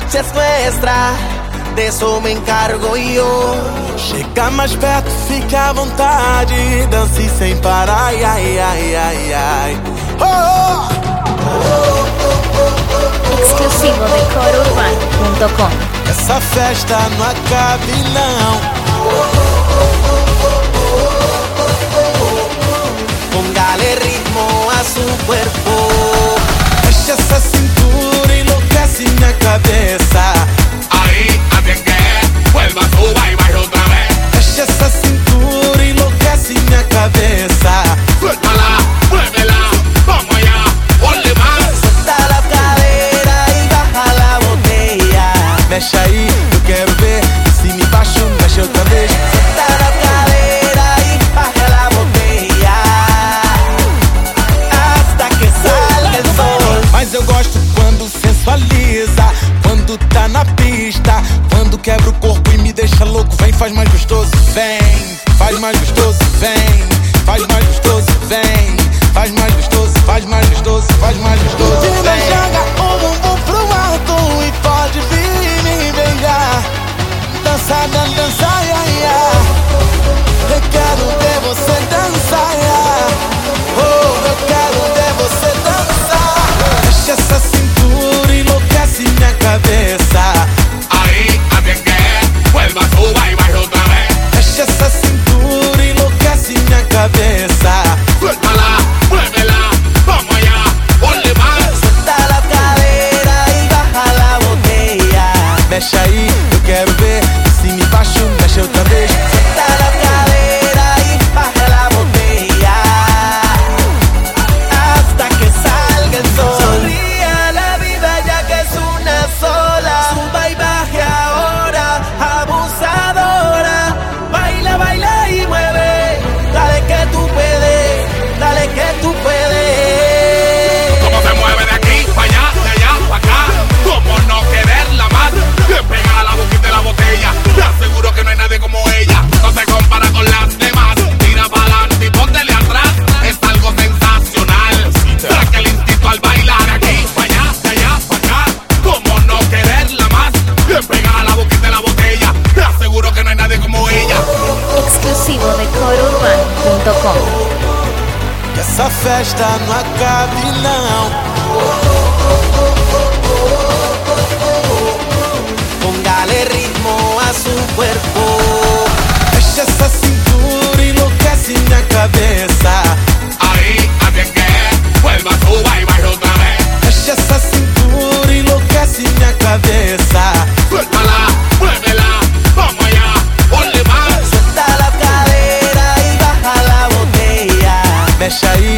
noche es nuestra, de eso me encargo yo. Chega mais perto, fica à vontade, dance sem parar, ai, ai, ai, ai, ai. Oh, Exclusivo de CoroUrbano.com. Essa festa não acabe não. Póngale ritmo a su cuerpo. Mexe essa cintura, enlouquece minha cabeça. Ahí, así que vuelva, suba y baila otra vez. Mexe essa cintura, enlouquece minha cabeça. Suéltala, muévela, vamos allá, ponle más. Suelta la cadera y baja la botella. Mexe aí, eu quero ver. Cima e baixo, mexe outra vez. Suelta la cadera y baja la botella hasta que salga el sol. Mas eu gosto quando sensualiza, quando tá na pista, quando quebra o corpo e me deixa louco. Vem, faz mais gostoso, vem. Faz mais gostoso, vem. Faz mais gostoso, vem. Faz mais gostoso, faz mais gostoso, faz mais gostoso, vem. Menina, joga o bumbum pro alto e pode vir me beijar. Dança, dança, ia, ia. Eu quero ver você dançar, ia. Oh, eu quero ver você dançar. Mexe essa cintura, enlouquece minha cabeça. Ahí, así que vuelva, suba y baila otra vez. Mexe essa cintura, enlouquece minha cabeça. Suéltala, muévela, vamos allá, ponle más. Suelta la cadera y baja la botella. Mexe aí, eu quero ver. Cima e baixo, mexe outra vez. Suelta la cadera y baja la botella hasta que salga el sol. Sonríe a la vida ya que es una sola. Suba y baje ahora, abusadora. Baila, baila y mueve. Dale que tú puedes, dale que tú puedes. Cómo se mueve de aquí para allá, de allá para acá. Cómo no quererla más. Que pega a la boquita de la botella. Te aseguro que no hay nadie como ella. No se compara con las demás. Tira para adelante y póntele atrás. Es algo sensacional. Saca el instinto al bailar. De aquí para allá, de allá para acá. Cómo no quererla más. Que pega a la boquita de la botella. Te aseguro que no hay nadie como ella. Exclusivo de CoroUrbano.com. Que essa festa não acabe não. Póngale ritmo a su cuerpo. Mexe essa cintura, enlouquece minha cabeça. Ahí, así que vuelva, suba y baila otra vez. Mexe essa cintura, enlouquece minha cabeça. Suéltala, muévela, vamos allá, ponle más. Suelta la cadera y baja la botella. Mexe aí,